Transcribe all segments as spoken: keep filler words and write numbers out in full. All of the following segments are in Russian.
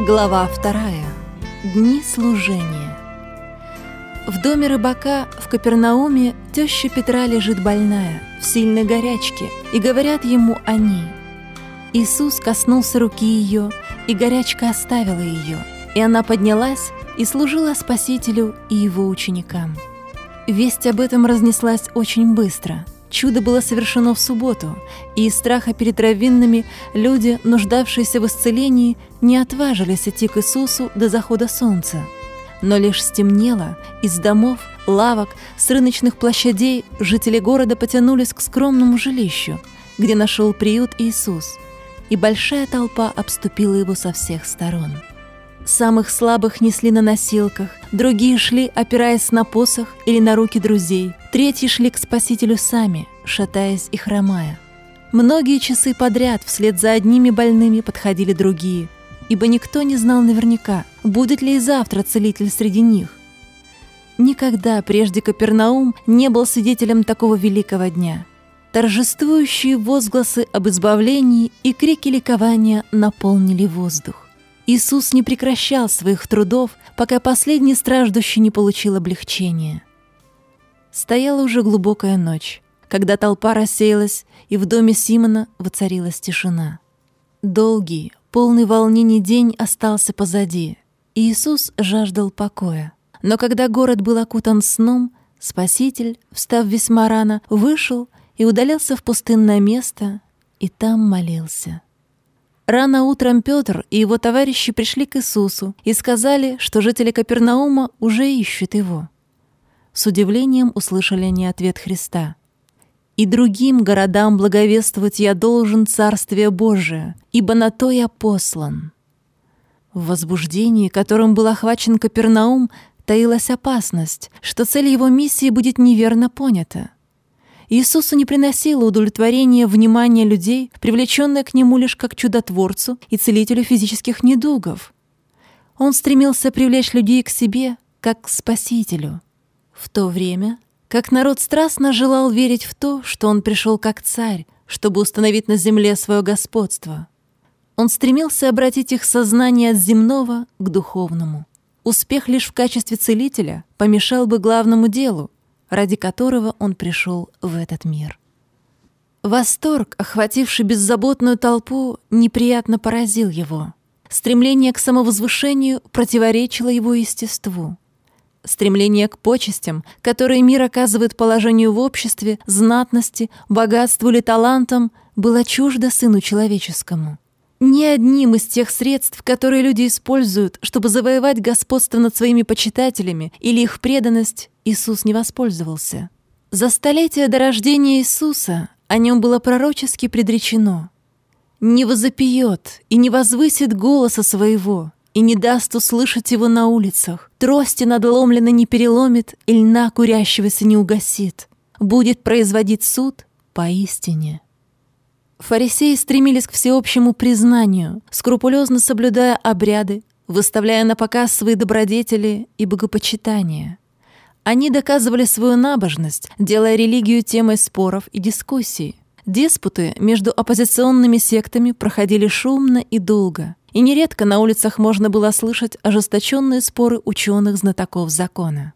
Глава вторая. Дни служения. В доме рыбака в Капернауме теща Петра лежит больная, в сильной горячке, и говорят ему о ней. Иисус коснулся руки ее, и горячка оставила ее, и она поднялась и служила Спасителю и его ученикам. Весть об этом разнеслась очень быстро. Чудо было совершено в субботу, и из страха перед раввинами люди, нуждавшиеся в исцелении, не отважились идти к Иисусу до захода солнца. Но лишь стемнело, из домов, лавок, с рыночных площадей жители города потянулись к скромному жилищу, где нашел приют Иисус, и большая толпа обступила его со всех сторон. Самых слабых несли на носилках, другие шли, опираясь на посох или на руки друзей, третьи шли к Спасителю сами, шатаясь и хромая. Многие часы подряд вслед за одними больными подходили другие, ибо никто не знал наверняка, будет ли и завтра целитель среди них. Никогда прежде Капернаум не был свидетелем такого великого дня. Торжествующие возгласы об избавлении и крики ликования наполнили воздух. Иисус не прекращал своих трудов, пока последний страждущий не получил облегчения. Стояла уже глубокая ночь, когда толпа рассеялась, и в доме Симона воцарилась тишина. Долгий, полный волнений день остался позади, и Иисус жаждал покоя. Но когда город был окутан сном, Спаситель, встав весьма рано, вышел и удалился в пустынное место, и там молился. Рано утром Петр и его товарищи пришли к Иисусу и сказали, что жители Капернаума уже ищут его. С удивлением услышали они ответ Христа: «И другим городам благовествовать я должен Царствие Божие, ибо на то я послан». В возбуждении, которым был охвачен Капернаум, таилась опасность, что цель его миссии будет неверно понята. Иисусу не приносило удовлетворения внимание людей, привлеченное к Нему лишь как чудотворцу и целителю физических недугов. Он стремился привлечь людей к себе, как к Спасителю. В то время, как народ страстно желал верить в то, что Он пришел как царь, чтобы установить на земле свое господство, Он стремился обратить их сознание от земного к духовному. Успех лишь в качестве целителя помешал бы главному делу, ради которого он пришел в этот мир. Восторг, охвативший беззаботную толпу, неприятно поразил его. Стремление к самовозвышению противоречило его естеству. Стремление к почестям, которые мир оказывает положению в обществе, знатности, богатству или талантам, было чуждо Сыну Человеческому. Ни одним из тех средств, которые люди используют, чтобы завоевать господство над своими почитателями или их преданность, Иисус не воспользовался. За столетия до рождения Иисуса о нем было пророчески предречено: «Не возопьет и не возвысит голоса своего, и не даст услышать его на улицах, трости надломленной не переломит, и льна курящегося не угасит, будет производить суд поистине». Фарисеи стремились к всеобщему признанию, скрупулезно соблюдая обряды, выставляя на показ свои добродетели и богопочитания. Они доказывали свою набожность, делая религию темой споров и дискуссий. Диспуты между оппозиционными сектами проходили шумно и долго, и нередко на улицах можно было слышать ожесточенные споры ученых-знатоков закона.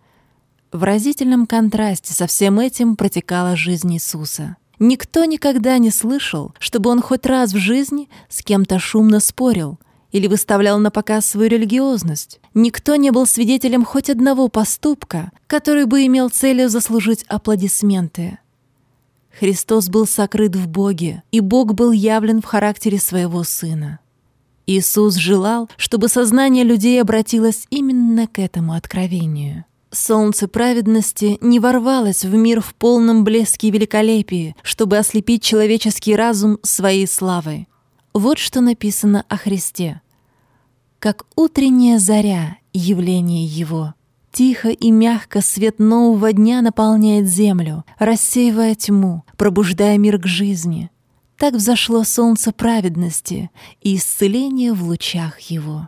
В разительном контрасте со всем этим протекала жизнь Иисуса. Никто никогда не слышал, чтобы он хоть раз в жизни с кем-то шумно спорил или выставлял на показ свою религиозность. Никто не был свидетелем хоть одного поступка, который бы имел целью заслужить аплодисменты. Христос был сокрыт в Боге, и Бог был явлен в характере своего Сына. Иисус желал, чтобы сознание людей обратилось именно к этому откровению. Солнце праведности не ворвалось в мир в полном блеске и великолепии, чтобы ослепить человеческий разум своей славой. Вот что написано о Христе: «Как утренняя заря явление Его, тихо и мягко свет нового дня наполняет землю, рассеивая тьму, пробуждая мир к жизни. Так взошло солнце праведности и исцеление в лучах Его».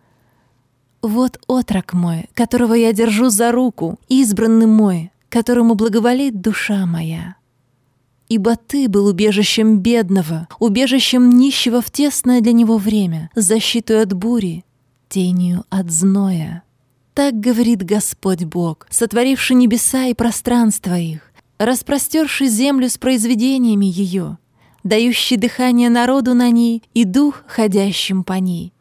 «Вот отрок мой, которого я держу за руку, избранный мой, которому благоволит душа моя». ибо Ты был убежищем бедного, убежищем нищего в тесное для него время, защитой от бури, тенью от зноя. Так говорит Господь Бог, сотворивший небеса и пространство их, распростерший землю с произведениями ее, дающий дыхание народу на ней и дух, ходящим по ней.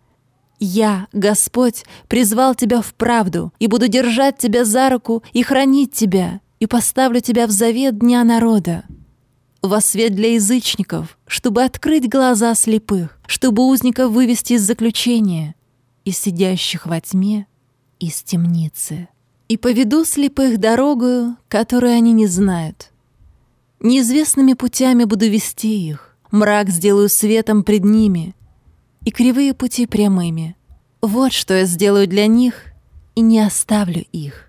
Я, Господь, призвал тебя в правду, и буду держать тебя за руку и хранить тебя, и поставлю тебя в завет дня народа, во свет для язычников, чтобы открыть глаза слепых, чтобы узников вывести из заключения, из сидящих во тьме, из темницы. И поведу слепых дорогою, которую они не знают. Неизвестными путями буду вести их, мрак сделаю светом пред ними, и кривые пути прямыми. Вот что я сделаю для них, и не оставлю их.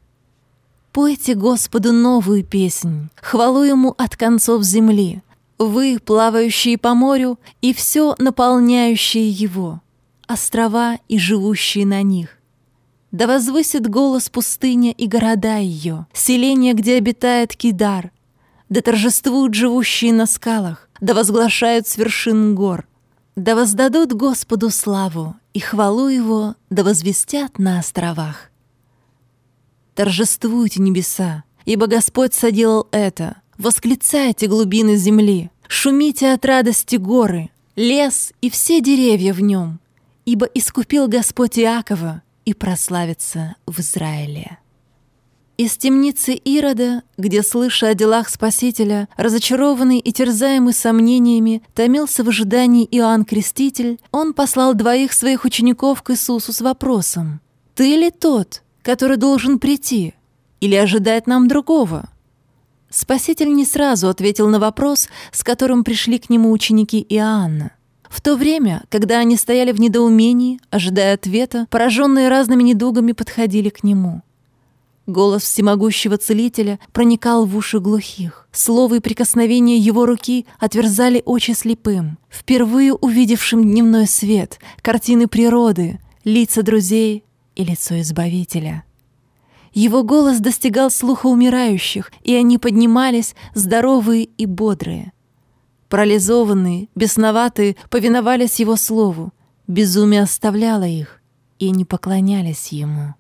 Пойте Господу новую песнь, хвалу Ему от концов земли, вы, плавающие по морю, и все наполняющие его, острова и живущие на них. Да возвысит голос пустыня и города ее, селение, где обитает Кидар. Да торжествуют живущие на скалах, да возглашают с вершин гор. Да воздадут Господу славу, и хвалу Его да возвестят на островах. Торжествуйте, небеса, ибо Господь соделал это. Восклицайте, глубины земли, шумите от радости горы, лес и все деревья в нем, ибо искупил Господь Иакова и прославится в Израиле. Из темницы Ирода, где, слыша о делах Спасителя, разочарованный и терзаемый сомнениями, томился в ожидании Иоанн Креститель, он послал двоих своих учеников к Иисусу с вопросом: «Ты ли тот, который должен прийти, или ожидать нам другого?» Спаситель не сразу ответил на вопрос, с которым пришли к нему ученики Иоанна. В то время, когда они стояли в недоумении, ожидая ответа, пораженные разными недугами подходили к нему. Голос всемогущего Целителя проникал в уши глухих. Слово и прикосновение его руки отверзали очи слепым, впервые увидевшим дневной свет, картины природы, лица друзей и лицо Избавителя. Его голос достигал слуха умирающих, и они поднимались, здоровые и бодрые. Парализованные, бесноватые повиновались его слову, безумие оставляло их, и они поклонялись ему.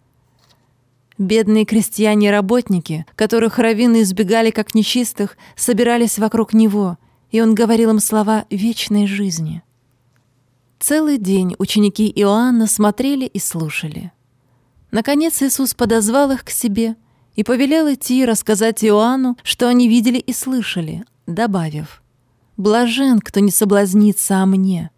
Бедные крестьяне и работники, которых раввины избегали как нечистых, собирались вокруг него, и он говорил им слова вечной жизни. Целый день ученики Иоанна смотрели и слушали. Наконец Иисус подозвал их к себе и повелел идти и рассказать Иоанну, что они видели и слышали, добавив: «Блажен, кто не соблазнится о мне».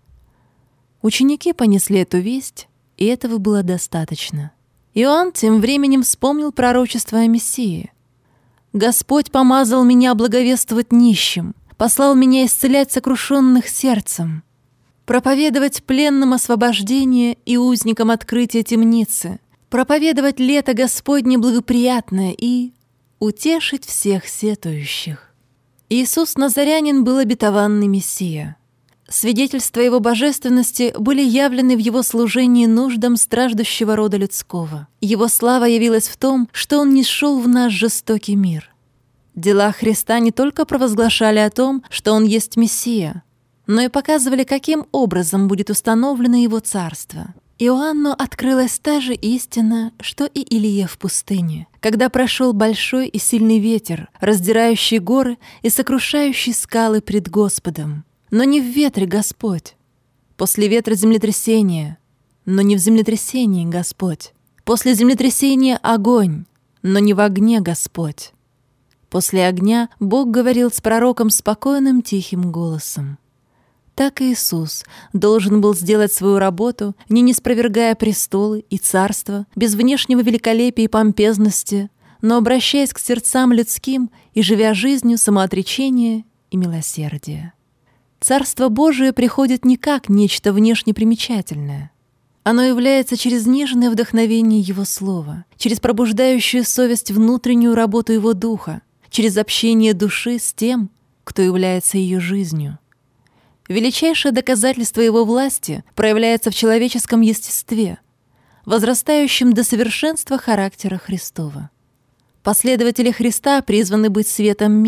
Ученики понесли эту весть, и этого было достаточно. Иоанн тем временем вспомнил пророчество о Мессии. «Господь помазал меня благовествовать нищим, послал меня исцелять сокрушенных сердцем, проповедовать пленным освобождение и узникам открытие темницы, проповедовать лето Господне благоприятное и утешить всех сетующих». Иисус Назарянин был обетованный Мессия. Свидетельства Его божественности были явлены в Его служении нуждам страждущего рода людского. Его слава явилась в том, что Он нисшел в наш жестокий мир. Дела Христа не только провозглашали о том, что Он есть Мессия, но и показывали, каким образом будет установлено Его царство. Иоанну открылась та же истина, что и Илие в пустыне, когда прошел большой и сильный ветер, раздирающий горы и сокрушающий скалы пред Господом. Но не в ветре Господь. После ветра землетрясение, но не в землетрясении Господь. После землетрясения огонь, но не в огне Господь. После огня Бог говорил с пророком спокойным тихим голосом. Так и Иисус должен был сделать свою работу, не ниспровергая престолы и царства, без внешнего великолепия и помпезности, но обращаясь к сердцам людским и живя жизнью самоотречения и милосердия. Царство Божие приходит не как нечто внешне примечательное. Оно является через нежное вдохновение Его Слова, через пробуждающую совесть внутреннюю работу Его Духа, через общение души с тем, кто является ее жизнью. Величайшее доказательство Его власти проявляется в человеческом естестве, возрастающем до совершенства характера Христова. Последователи Христа призваны быть светом мира,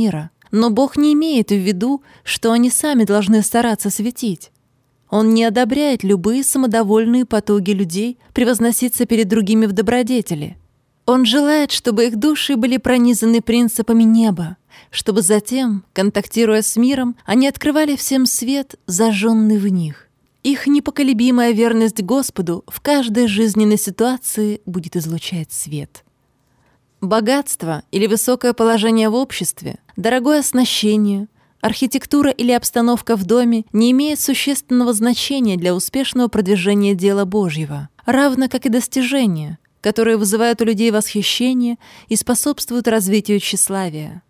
Но Бог не имеет в виду, что они сами должны стараться светить. Он не одобряет любые самодовольные потуги людей превозноситься перед другими в добродетели. Он желает, чтобы их души были пронизаны принципами неба, чтобы затем, контактируя с миром, они открывали всем свет, зажженный в них. Их непоколебимая верность Господу в каждой жизненной ситуации будет излучать свет. Богатство или высокое положение в обществе, дорогое оснащение, архитектура или обстановка в доме не имеют существенного значения для успешного продвижения дела Божьего, равно как и достижения, которые вызывают у людей восхищение и способствуют развитию тщеславия.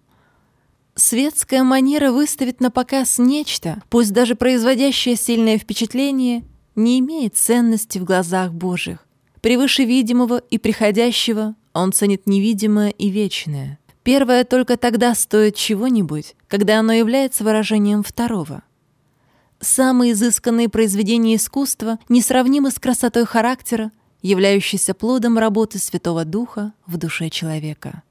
Светская манера выставить на показ нечто, пусть даже производящее сильное впечатление, не имеет ценности в глазах Божьих. Превыше видимого и приходящего Он ценит невидимое и вечное. Первое только тогда стоит чего-нибудь, когда оно является выражением второго. Самые изысканные произведения искусства несравнимы с красотой характера, являющейся плодом работы Святого Духа в душе человека.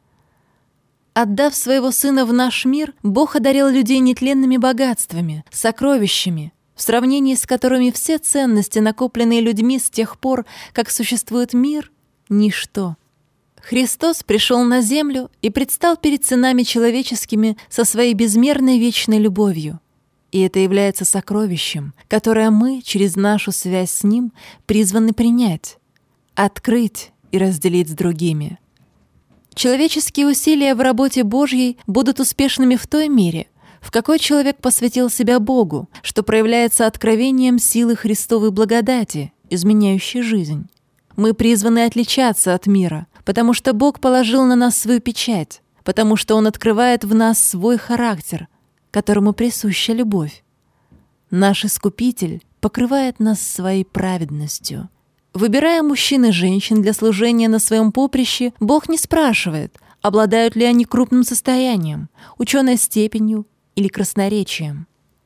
Отдав своего Сына в наш мир, Бог одарил людей нетленными богатствами, сокровищами, в сравнении с которыми все ценности, накопленные людьми с тех пор, как существует мир, — ничто. Христос пришел на землю и предстал перед сынами человеческими со своей безмерной вечной любовью. И это является сокровищем, которое мы, через нашу связь с Ним, призваны принять, открыть и разделить с другими. Человеческие усилия в работе Божьей будут успешными в той мере, в какой человек посвятил себя Богу, что проявляется откровением силы Христовой благодати, изменяющей жизнь. Мы призваны отличаться от мира, потому что Бог положил на нас свою печать, потому что Он открывает в нас свой характер, которому присуща любовь. Наш Искупитель покрывает нас своей праведностью. Выбирая мужчин и женщин для служения на своем поприще, Бог не спрашивает, обладают ли они крупным состоянием, ученой степенью или красноречием.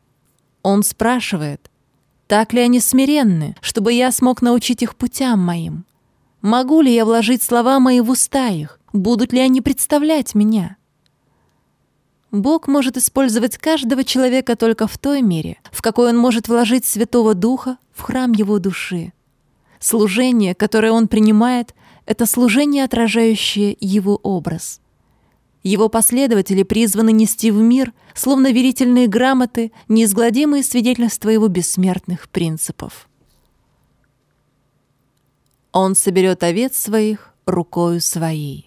Он спрашивает, так ли они смиренны, чтобы я смог научить их путям моим? Могу ли я вложить слова мои в уста их? Будут ли они представлять меня? Бог может использовать каждого человека только в той мере, в какой Он может вложить Святого Духа в храм его души. Служение, которое Он принимает, — это служение, отражающее Его образ. Его последователи призваны нести в мир, словно верительные грамоты, неизгладимые свидетельства Его бессмертных принципов. Он соберет овец своих рукою своей.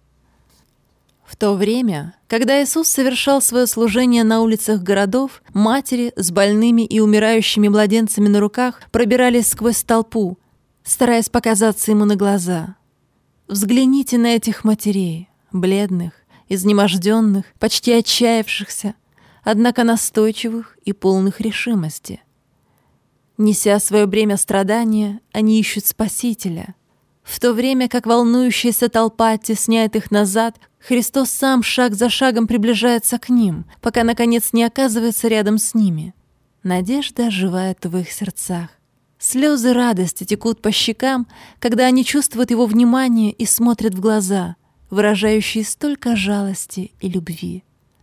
В то время, когда Иисус совершал свое служение на улицах городов, матери с больными и умирающими младенцами на руках пробирались сквозь толпу, стараясь показаться Ему на глаза. Взгляните на этих матерей, бледных, изнеможденных, почти отчаявшихся, однако настойчивых и полных решимости. Неся свое бремя страдания, они ищут Спасителя. В то время как волнующаяся толпа оттесняет их назад, Христос сам шаг за шагом приближается к ним, пока, наконец, не оказывается рядом с ними. Надежда оживает в их сердцах. Слезы радости текут по щекам, когда они чувствуют Его внимание и смотрят в глаза, выражающие столько жалости и любви.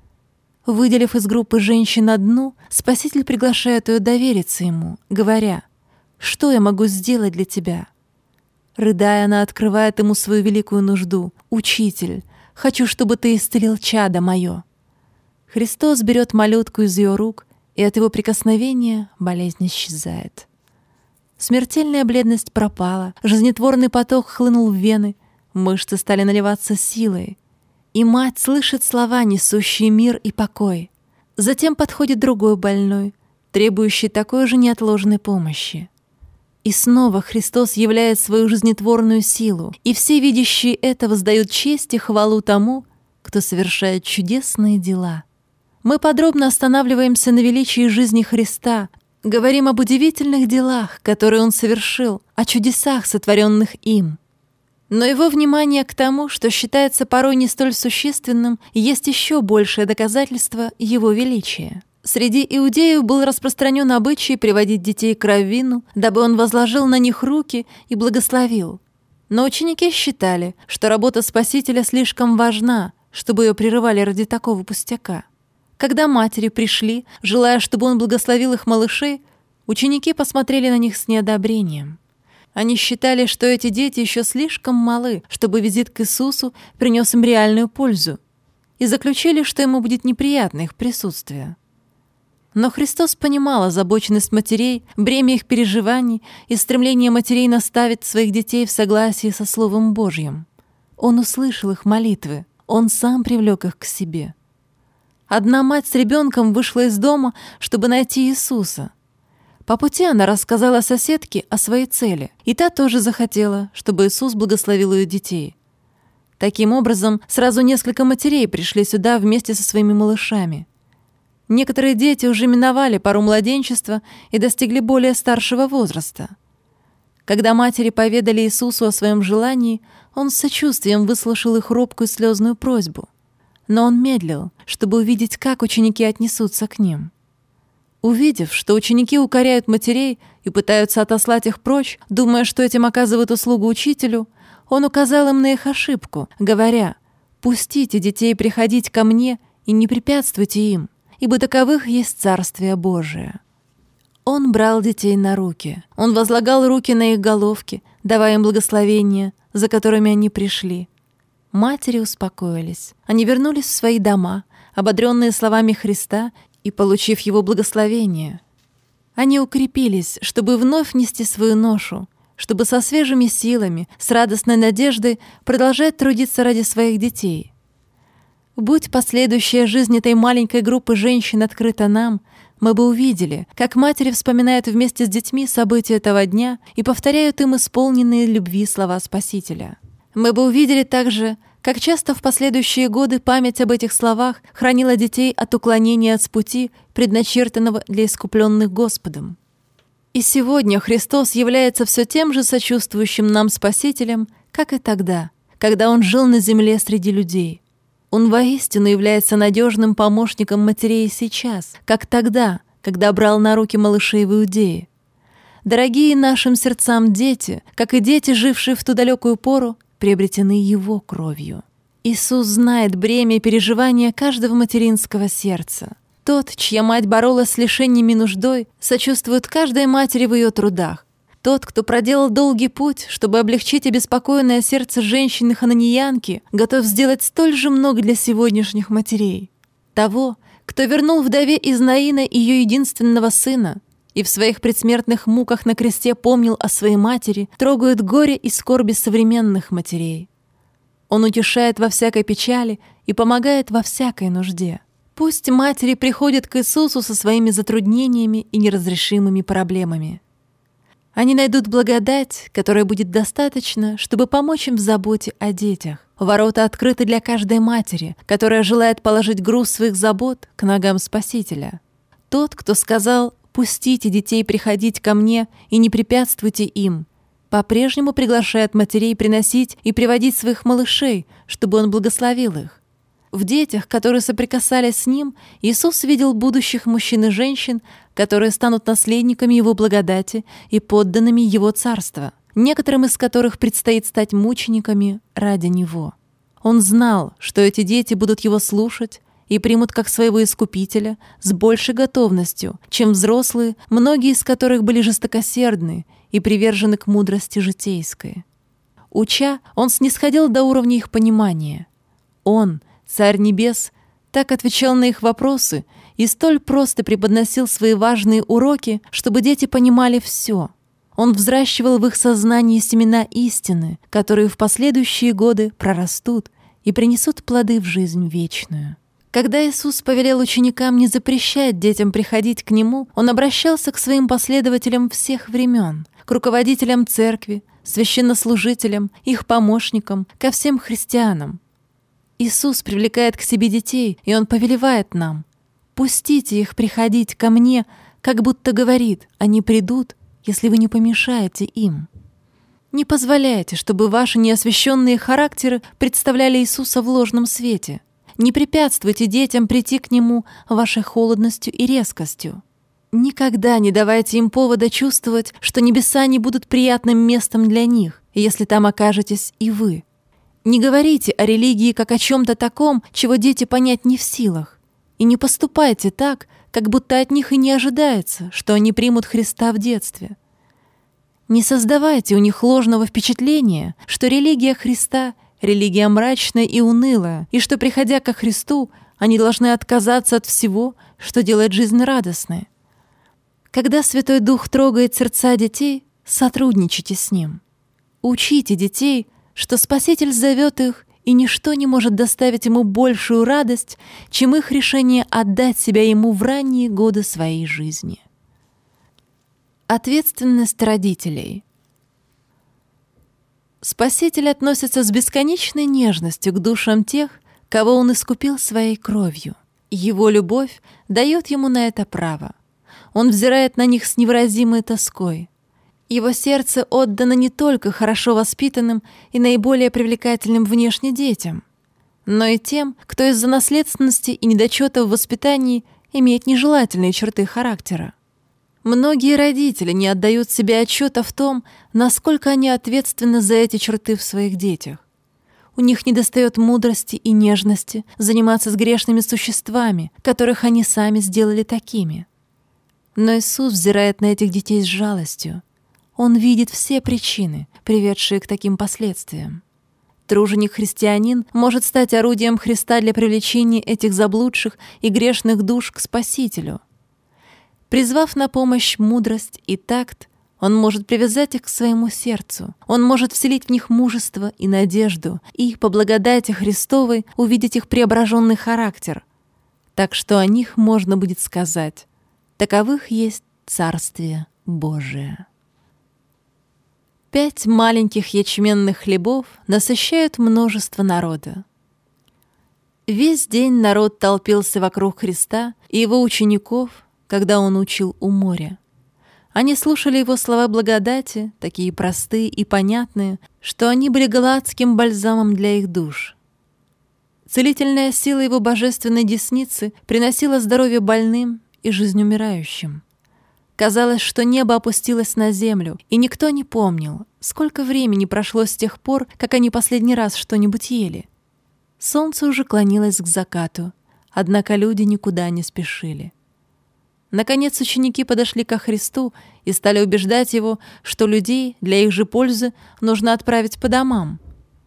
Выделив из группы женщин одну, Спаситель приглашает ее довериться Ему, говоря: «Что я могу сделать для тебя?» Рыдая, она открывает Ему свою великую нужду: «Учитель, хочу, чтобы ты исцелил чадо мое». Христос берет малютку из ее рук, и от его прикосновения болезнь исчезает. Смертельная бледность пропала, жизнетворный поток хлынул в вены, мышцы стали наливаться силой, и мать слышит слова, несущие мир и покой. Затем подходит другой больной, требующий такой же неотложной помощи. И снова Христос являет свою жизнетворную силу, и все видящие это воздают честь и хвалу тому, кто совершает чудесные дела. Мы подробно останавливаемся на величии жизни Христа, говорим об удивительных делах, которые Он совершил, о чудесах, сотворенных Им. Но Его внимание к тому, что считается порой не столь существенным, есть еще большее доказательство Его величия. Среди иудеев был распространен обычай приводить детей к раввину, дабы он возложил на них руки и благословил. Но ученики считали, что работа Спасителя слишком важна, чтобы ее прерывали ради такого пустяка. Когда матери пришли, желая, чтобы он благословил их малышей, ученики посмотрели на них с неодобрением. Они считали, что эти дети еще слишком малы, чтобы визит к Иисусу принес им реальную пользу, и заключили, что ему будет неприятно их присутствие. Но Христос понимал озабоченность матерей, бремя их переживаний и стремление матерей наставить своих детей в согласии со Словом Божьим. Он услышал их молитвы, Он сам привлек их к себе. Одна мать с ребенком вышла из дома, чтобы найти Иисуса. По пути она рассказала соседке о своей цели, и та тоже захотела, чтобы Иисус благословил ее детей. Таким образом, сразу несколько матерей пришли сюда вместе со своими малышами. Некоторые дети уже миновали пору младенчества и достигли более старшего возраста. Когда матери поведали Иисусу о своем желании, Он с сочувствием выслушал их робкую слезную просьбу. Но Он медлил, чтобы увидеть, как ученики отнесутся к ним. Увидев, что ученики укоряют матерей и пытаются отослать их прочь, думая, что этим оказывают услугу учителю, Он указал им на их ошибку, говоря: «Пустите детей приходить ко мне и не препятствуйте им, ибо таковых есть Царствие Божие». Он брал детей на руки. Он возлагал руки на их головки, давая им благословения, за которыми они пришли. Матери успокоились. Они вернулись в свои дома, ободренные словами Христа и получив Его благословение. Они укрепились, чтобы вновь нести свою ношу, чтобы со свежими силами, с радостной надеждой продолжать трудиться ради своих детей. Будь последующая жизнь этой маленькой группы женщин открыта нам, мы бы увидели, как матери вспоминают вместе с детьми события этого дня и повторяют им исполненные любви слова Спасителя. Мы бы увидели также, как часто в последующие годы память об этих словах хранила детей от уклонения от пути, предначертанного для искупленных Господом. И сегодня Христос является все тем же сочувствующим нам Спасителем, как и тогда, когда Он жил на земле среди людей. Он воистину является надежным помощником матерей сейчас, как тогда, когда брал на руки малышей в Иудее. Дорогие нашим сердцам дети, как и дети, жившие в ту далекую пору, приобретены Его кровью. Иисус знает бремя и переживания каждого материнского сердца. Тот, чья мать боролась с лишениями и нуждой, сочувствует каждой матери в ее трудах. Тот, кто проделал долгий путь, чтобы облегчить обеспокоенное сердце женщины-хананеянки, готов сделать столь же много для сегодняшних матерей. Того, кто вернул вдове из Наина ее единственного сына и в своих предсмертных муках на кресте помнил о своей матери, трогают горе и скорби современных матерей. Он утешает во всякой печали и помогает во всякой нужде. Пусть матери приходят к Иисусу со своими затруднениями и неразрешимыми проблемами. Они найдут благодать, которая будет достаточно, чтобы помочь им в заботе о детях. Ворота открыты для каждой матери, которая желает положить груз своих забот к ногам Спасителя. Тот, кто сказал: «Пустите детей приходить ко мне и не препятствуйте им», по-прежнему приглашает матерей приносить и приводить своих малышей, чтобы Он благословил их. В детях, которые соприкасались с Ним, Иисус видел будущих мужчин и женщин, которые станут наследниками Его благодати и подданными Его царства, некоторым из которых предстоит стать мучениками ради Него. Он знал, что эти дети будут Его слушать и примут как своего Искупителя с большей готовностью, чем взрослые, многие из которых были жестокосердны и привержены к мудрости житейской. Уча, Он снисходил до уровня их понимания. Он, Царь Небес, так отвечал на их вопросы и столь просто преподносил свои важные уроки, чтобы дети понимали все. Он взращивал в их сознании семена истины, которые в последующие годы прорастут и принесут плоды в жизнь вечную. Когда Иисус повелел ученикам не запрещать детям приходить к Нему, Он обращался к своим последователям всех времен, к руководителям церкви, священнослужителям, их помощникам, ко всем христианам. Иисус привлекает к себе детей, и Он повелевает нам: «Пустите их приходить ко мне», как будто говорит: «Они придут, если вы не помешаете им». Не позволяйте, чтобы ваши неосвященные характеры представляли Иисуса в ложном свете. Не препятствуйте детям прийти к Нему вашей холодностью и резкостью. Никогда не давайте им повода чувствовать, что небеса не будут приятным местом для них, если там окажетесь и вы. Не говорите о религии как о чем-то таком, чего дети понять не в силах. И не поступайте так, как будто от них и не ожидается, что они примут Христа в детстве. Не создавайте у них ложного впечатления, что религия Христа — религия мрачная и унылая, и что, приходя ко Христу, они должны отказаться от всего, что делает жизнь радостной. Когда Святой Дух трогает сердца детей, сотрудничайте с Ним. Учите детей, что Спаситель зовет их, и ничто не может доставить ему большую радость, чем их решение отдать себя ему в ранние годы своей жизни. Ответственность родителей. Спаситель относится с бесконечной нежностью к душам тех, кого Он искупил своей кровью. Его любовь дает ему на это право. Он взирает на них с невыразимой тоской. Его сердце отдано не только хорошо воспитанным и наиболее привлекательным внешне детям, но и тем, кто из-за наследственности и недочета в воспитании имеет нежелательные черты характера. Многие родители не отдают себе отчета в том, насколько они ответственны за эти черты в своих детях. У них недостает мудрости и нежности заниматься с грешными существами, которых они сами сделали такими. Но Иисус взирает на этих детей с жалостью. Он видит все причины, приведшие к таким последствиям. Труженик-христианин может стать орудием Христа для привлечения этих заблудших и грешных душ к Спасителю. Призвав на помощь мудрость и такт, он может привязать их к своему сердцу, он может вселить в них мужество и надежду и, по благодати Христовой, увидеть их преображенный характер, так что о них можно будет сказать: таковых есть Царствие Божие. Пять маленьких ячменных хлебов насыщают множество народа. Весь день народ толпился вокруг Христа и его учеников, когда он учил у моря. Они слушали его слова благодати, такие простые и понятные, что они были галаадским бальзамом для их душ. Целительная сила его божественной десницы приносила здоровье больным и жизнь умирающим. Казалось, что небо опустилось на землю, и никто не помнил, сколько времени прошло с тех пор, как они последний раз что-нибудь ели. Солнце уже клонилось к закату, однако люди никуда не спешили. Наконец ученики подошли ко Христу и стали убеждать Его, что людей для их же пользы нужно отправить по домам.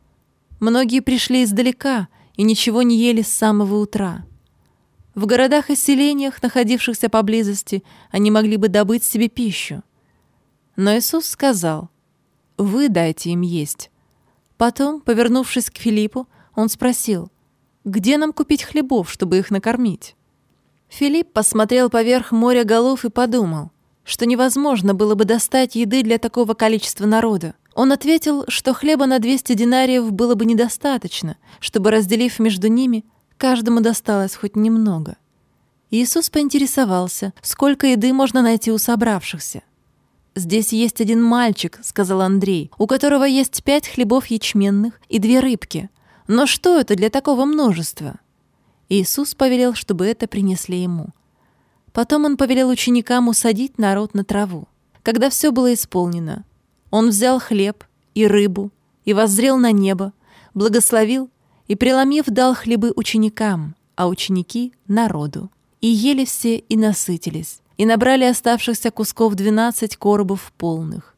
Многие пришли издалека и ничего не ели с самого утра. В городах и селениях, находившихся поблизости, они могли бы добыть себе пищу. Но Иисус сказал: «Вы дайте им есть». Потом, повернувшись к Филиппу, Он спросил: «Где нам купить хлебов, чтобы их накормить?» Филипп посмотрел поверх моря голов и подумал, что невозможно было бы достать еды для такого количества народа. Он ответил, что хлеба на двести динариев было бы недостаточно, чтобы, разделив между ними, каждому досталось хоть немного. Иисус поинтересовался, сколько еды можно найти у собравшихся. «Здесь есть один мальчик», — сказал Андрей, «у которого есть пять хлебов ячменных и две рыбки. Но что это для такого множества?» Иисус повелел, чтобы это принесли ему. Потом он повелел ученикам усадить народ на траву. Когда все было исполнено, он взял хлеб и рыбу и воззрел на небо, благословил и, преломив, дал хлебы ученикам, а ученики — народу. И ели все и насытились, и набрали оставшихся кусков двенадцать коробов полных.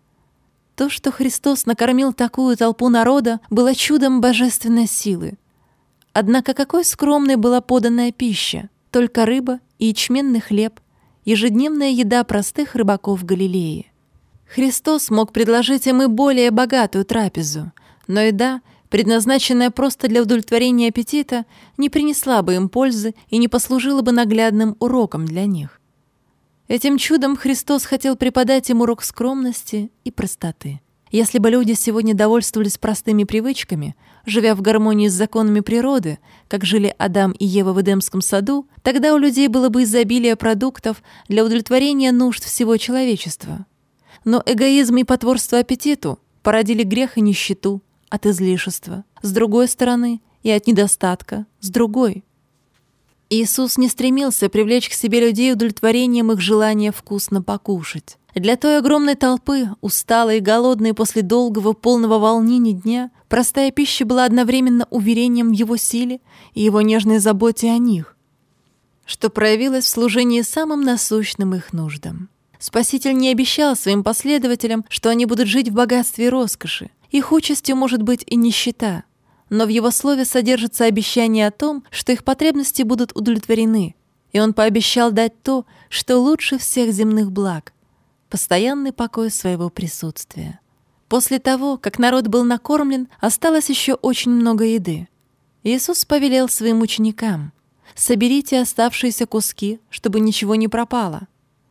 То, что Христос накормил такую толпу народа, было чудом божественной силы. Однако какой скромной была поданная пища, только рыба и ячменный хлеб, ежедневная еда простых рыбаков Галилеи. Христос мог предложить им и более богатую трапезу, но еда, предназначенная просто для удовлетворения аппетита, не принесла бы им пользы и не послужила бы наглядным уроком для них. Этим чудом Христос хотел преподать им урок скромности и простоты. Если бы люди сегодня довольствовались простыми привычками, живя в гармонии с законами природы, как жили Адам и Ева в Эдемском саду, тогда у людей было бы изобилие продуктов для удовлетворения нужд всего человечества. Но эгоизм и потворство аппетиту породили грех и нищету от излишества, с другой стороны, и от недостатка, с другой. Иисус не стремился привлечь к себе людей удовлетворением их желания вкусно покушать. Для той огромной толпы, усталой и голодной после долгого, полного волнений дня, простая пища была одновременно уверением в его силе и его нежной заботе о них. что проявилось в служении самым насущным их нуждам. Спаситель не обещал своим последователям, что они будут жить в богатстве и роскоши. Их участью может быть и нищета. Но в Его Слове содержится обещание о том, что их потребности будут удовлетворены. И Он пообещал дать то, что лучше всех земных благ — постоянный покой своего присутствия. После того, как народ был накормлен, осталось еще очень много еды. Иисус повелел своим ученикам: «Соберите оставшиеся куски, чтобы ничего не пропало».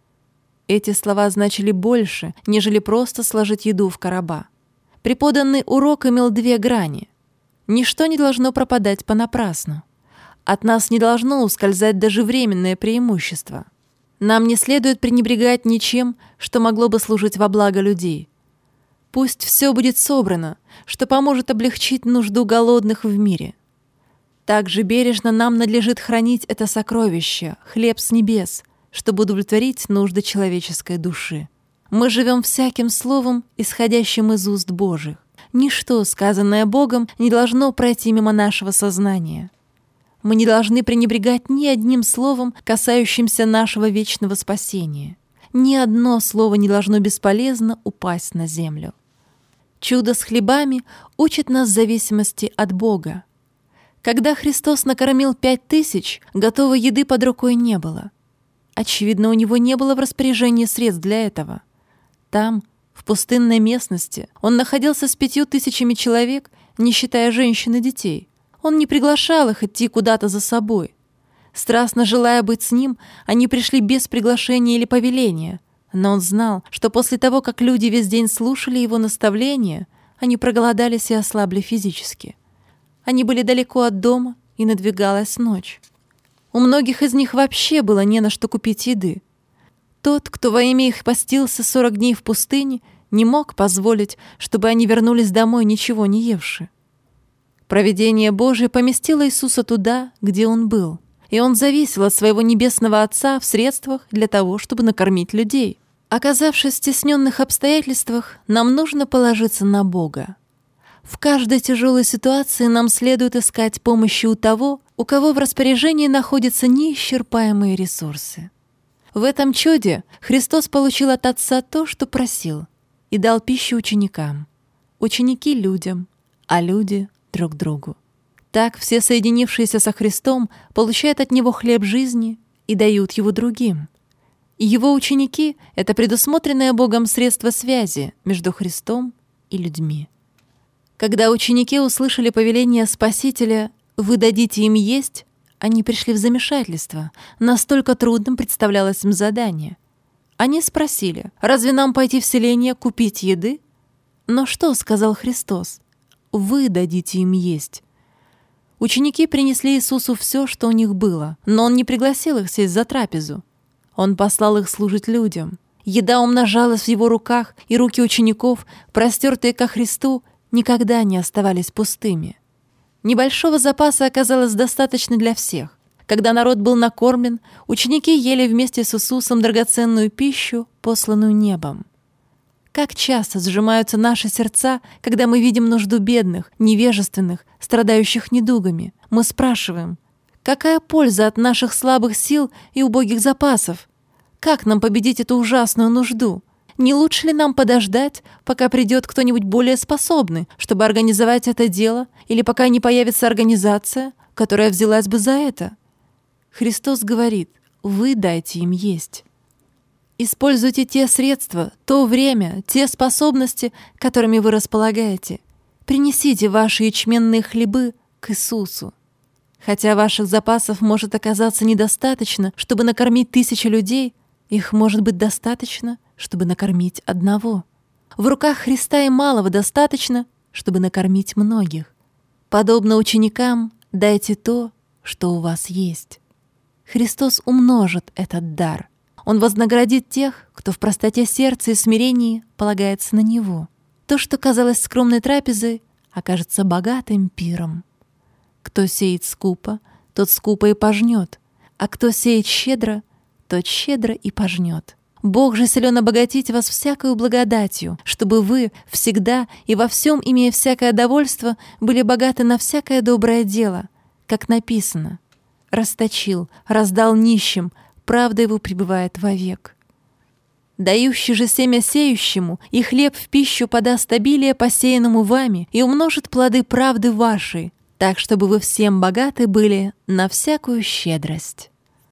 Эти слова значили больше, нежели просто сложить еду в короба. Преподанный урок имел две грани. Ничто не должно пропадать понапрасну. От нас не должно ускользать даже временное преимущество. Нам не следует пренебрегать ничем, что могло бы служить во благо людей. Пусть все будет собрано, что поможет облегчить нужду голодных в мире. Также бережно нам надлежит хранить это сокровище, хлеб с небес, чтобы удовлетворить нужды человеческой души. Мы живем всяким словом, исходящим из уст Божьих. Ничто, сказанное Богом, не должно пройти мимо нашего сознания. Мы не должны пренебрегать ни одним словом, касающимся нашего вечного спасения. Ни одно слово не должно бесполезно упасть на землю. Чудо с хлебами учит нас зависимости от Бога. Когда Христос накормил пять тысяч, готовой еды под рукой не было. Очевидно, у Него не было в распоряжении средств для этого. Там, в пустынной местности, Он находился с пятью тысячами человек, не считая женщин и детей. Он не приглашал их идти куда-то за собой. Страстно желая быть с Ним, они пришли без приглашения или повеления. Но Он знал, что после того, как люди весь день слушали Его наставления, они проголодались и ослабли физически. Они были далеко от дома, и надвигалась ночь. У многих из них вообще было не на что купить еды. Тот, кто во имя их постился сорок дней в пустыне, не мог позволить, чтобы они вернулись домой, ничего не евши. Провидение Божие поместило Иисуса туда, где Он был, и Он зависел от своего небесного Отца в средствах для того, чтобы накормить людей. Оказавшись в стесненных обстоятельствах, нам нужно положиться на Бога. В каждой тяжелой ситуации нам следует искать помощи у того, у кого в распоряжении находятся неисчерпаемые ресурсы. В этом чуде Христос получил от Отца то, что просил, и дал пищу ученикам. Ученики — людям, а люди — друг другу. Так все соединившиеся со Христом получают от Него хлеб жизни и дают его другим. И Его ученики — это предусмотренное Богом средство связи между Христом и людьми. Когда ученики услышали повеление Спасителя «Вы дадите им есть», они пришли в замешательство. Настолько трудным представлялось им задание. Они спросили: «Разве нам пойти в селение купить еды?» Но что сказал Христос? «Вы дадите им есть». Ученики принесли Иисусу все, что у них было, но Он не пригласил их сесть за трапезу. Он послал их служить людям. Еда умножалась в Его руках, и руки учеников, простертые ко Христу, никогда не оставались пустыми. Небольшого запаса оказалось достаточно для всех. Когда народ был накормлен, ученики ели вместе с Иисусом драгоценную пищу, посланную небом. Как часто сжимаются наши сердца, когда мы видим нужду бедных, невежественных, страдающих недугами. Мы спрашиваем: какая польза от наших слабых сил и убогих запасов? Как нам победить эту ужасную нужду? Не лучше ли нам подождать, пока придет кто-нибудь более способный, чтобы организовать это дело, или пока не появится организация, которая взялась бы за это? Христос говорит: «Вы дайте им есть». Используйте те средства, то время, те способности, которыми вы располагаете. Принесите ваши ячменные хлебы к Иисусу. Хотя ваших запасов может оказаться недостаточно, чтобы накормить тысячи людей, их может быть достаточно, чтобы накормить одного. В руках Христа и малого достаточно, чтобы накормить многих. Подобно ученикам, дайте то, что у вас есть. Христос умножит этот дар. Он вознаградит тех, кто в простоте сердца и смирении полагается на Него. То, что казалось скромной трапезой, окажется богатым пиром. Кто сеет скупо, тот скупо и пожнет, а кто сеет щедро, тот щедро и пожнет. Бог же силен обогатить вас всякою благодатью, чтобы вы всегда и во всем, имея всякое довольство, были богаты на всякое доброе дело, как написано: расточил, раздал нищим, правда его пребывает вовек. Дающий же семя сеющему, и хлеб в пищу подаст обилие посеянному вами и умножит плоды правды вашей, так, чтобы вы всем богаты были на всякую щедрость.